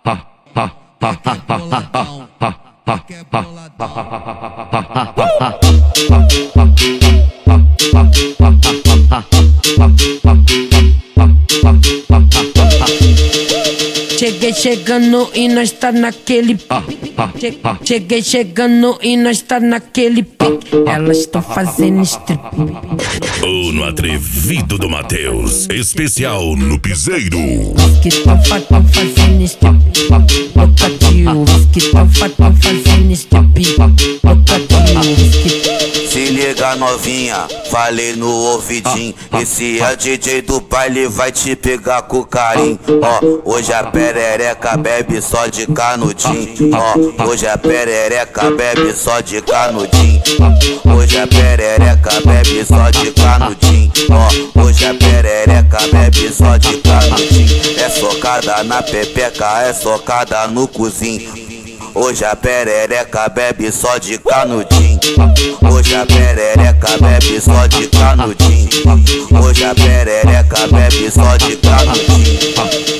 Cheguei chegando e nós tá naquele pique. Cheguei chegando e nós tá naquele pique. Elas estão fazendo strip. O no atrevido do Matheus, especial no piseiro. Que tão fazendo strip. Bocadinho, que tão fazendo strip. Bocadinho. Se liga novinha, falei no ouvidinho. Esse é o DJ do baile, vai te pegar com carinho. Ó, hoje a perereca bebe só de canudinho. Ó, hoje a perereca bebe só de canudinho. Hoje a perereca bebe só de canudinho. Ó, hoje a perereca bebe só de canudinho. É socada na pepeca, é socada no cozinho. Hoje a perereca bebe só de canudinho. Hoje a perereca bebe só de canudinho. Hoje a perereca bebe só de canudinho.